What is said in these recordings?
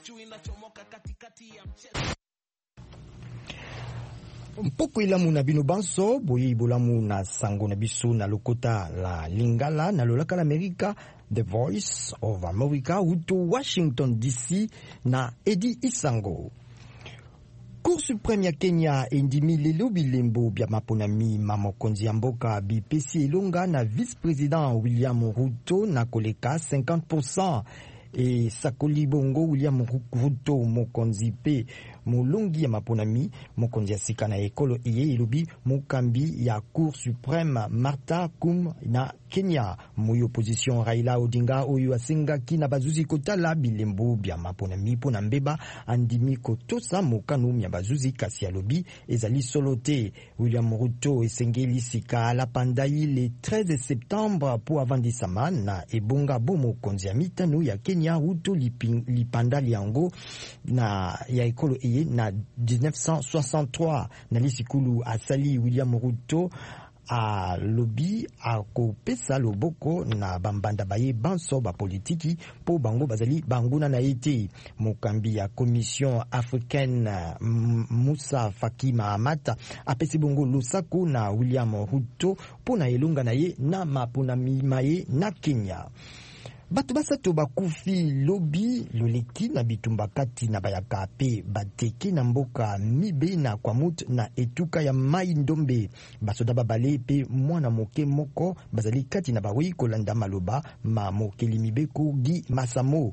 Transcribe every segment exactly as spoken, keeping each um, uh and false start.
Mpoko ilamu na bino banso boye ibolamu na sango na biso na lokota la Lingala na lolaka l'Amerika, The Voice of America uto Washington D C na Edi Isango. Cour supreme ya Kenya endimi lelo bilembo bya maponami mamokonzi ya mboka bipesi elonga na vice-président William Ruto na koleka cinquante pour cent e sakoli bongo William Ruto mokonzi pe molongi ya maponami mokonzi ya sika na ekolo iye ilubi mokambi ya Cour supreme Martha Koome na Kenya. Moyo opposition Raila Odinga oyo asengaki na bazuzi kotala bilembo bya maponami pona mbeba andimi kotosa mokano ya bazuzi kasi alobi ezali solo te. William Ruto esengeli sika la pandai le treize septembre po avandisama na ebonga bo mokonzi ya mitano ya Kenya Ruto lipanda liango na ya ekolo iye na dix-neuf cent soixante-trois na lisikulu asali William Ruto a lobby a kopesa loboko na bambanda baye banso ba politiki po bango bazali banguna na ete. Mokambi ya commission africaine Musa Faki Mahamat apesi bongo losako na William Ruto po na elonga na ye na mapona mimaye na Kenya. Batu basato bakufi lobi loleki na bitumba kati na bayaka pe bateki na mboka mibe na kwamut na etuka ya mai ndombe. Basoda babale pe mwana moke moko bazali kati na bawi kolanda maloba ma mokeli mibeko Gi Masamo.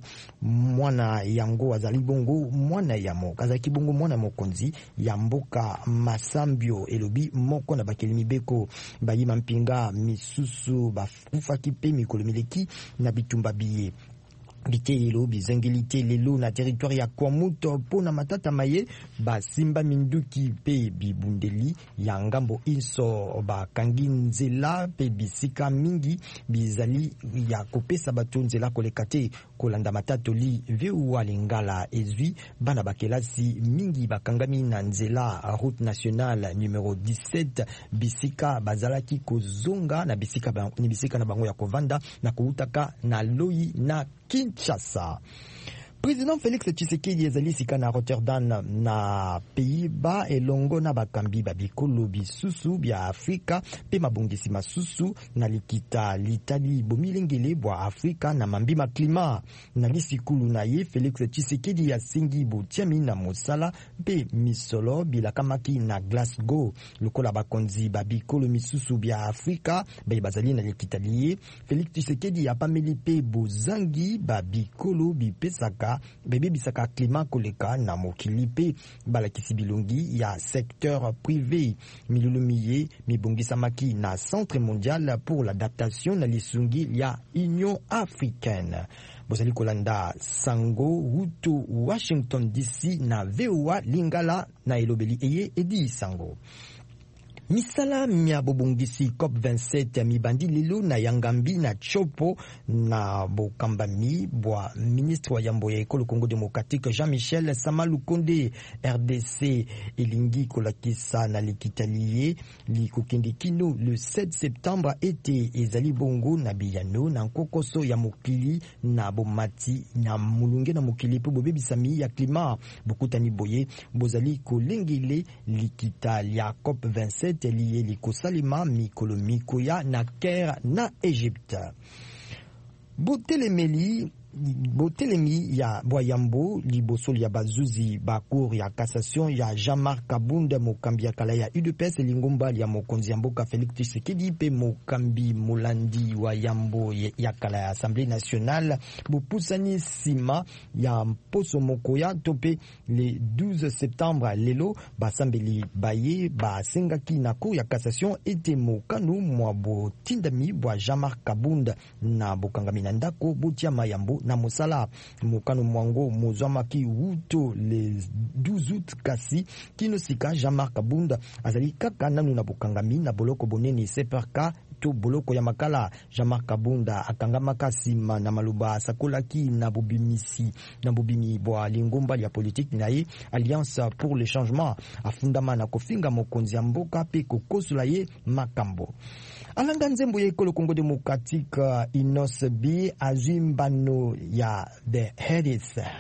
Mwana yango azali bongo mwana yamo kazaki bongo mwana mokonzi ya mboka Masambio elobi moko na bakeli mibeko bayima mpinga misusu bafufaki pe mikolo mileki na bitumba biye bite lelo bizengilite lelo na territoire ya Kwamuto pona matata maye basimba minduki pe bibundeli ya ngambo inso bakangi nzela pe bisika mingi bizali ya kopesa bato nzela kolekate kolanda matatoli veuwa Lingala ezwi bana bakelasi mingi bakangami na nzela route nationale numéro dix-sept bisika bazalaki kozonga na bisika ba, ni bisika na bango ya kovanda na koutaka na loi na Kinshasa. Président Félix Tshisekedi ezali sika na Rotterdam na Pays-Bas elongo na bakambi babikolo bisusu bya Afrika pe mabongisi masusu na likita litali bomilengele bwa Afrika na mambima klima na lisikulu na ye. Félix Tshisekedi ya singi botiami na mosala pe misolo bilakamaki na Glasgow lokola bakonzi babikolo misusu bya Afrika be bazali na likita liye. Félix Tshisekedi ya pameli pe bozangi babikolo bipesaka bebe bisaka klima koleka na mokili pe balakisi bilongi ya secteur privé. Milulumiye mibongisamaki na Centre mondial pour l'adaptation na lisungi ya Union africaine. Bozali kolanda sango Ruto Washington D C na V O A Lingala na elobeli eye Edi Sango. Misala mia bobongisi COP vingt-sept ya mibandi lelo na yangambi na chopo na bokambami bwa ministre wa yambo ya ekolo Congo démocratique Jean-Michel Sama Lukonde. R D C elingi kolakisa na likitaliye likokende kino le sept septembre ete ezali bongo na biyano na nkokoso ya mokili na bomati na mulunge na mokili po bobebisami ya klima bokutani boye bozali kolengele likita ya COP vingt-sept liye likosalima mikolo mikoya na Caire na Egypte. Botelemeli botelemi ya Boyambo liboso ya bazuzi ba cour ya cassation ya Jean-Marc Kabunda mokambi ya kala ya U D P S lingomba ya mokonzi ya mboka Félix Tshisekedi pe mokambi molandi wa yambo ya kala ya Assemblée nationale bopusani sima ya mposo mokoya tope le douze septembre lelo basambeli baye basengaki na cour ya cassation ete mokanu mwa botindami bwa Jean-Marc Kabunda na bokangami na ndako botia mayambo na mosala mokano mwango mozwamaki wuto le douze août kasi kino sika Jean-Marc Kabunda azali kaka nanu na bokangami na boloko boneni seperka to boloko ya makala. Jean-Marc Kabunda akangamaka sima na maluba sakolaki na bobimisi na bobimi bwa lingomba ya politique na ye Alliance pour le changement afundama na kofinga mokonzi ya mboka pe kokosula ye makambo. Alanga nzembo ya ekolo Congo démocratique Inos B azimbano ya the Hedis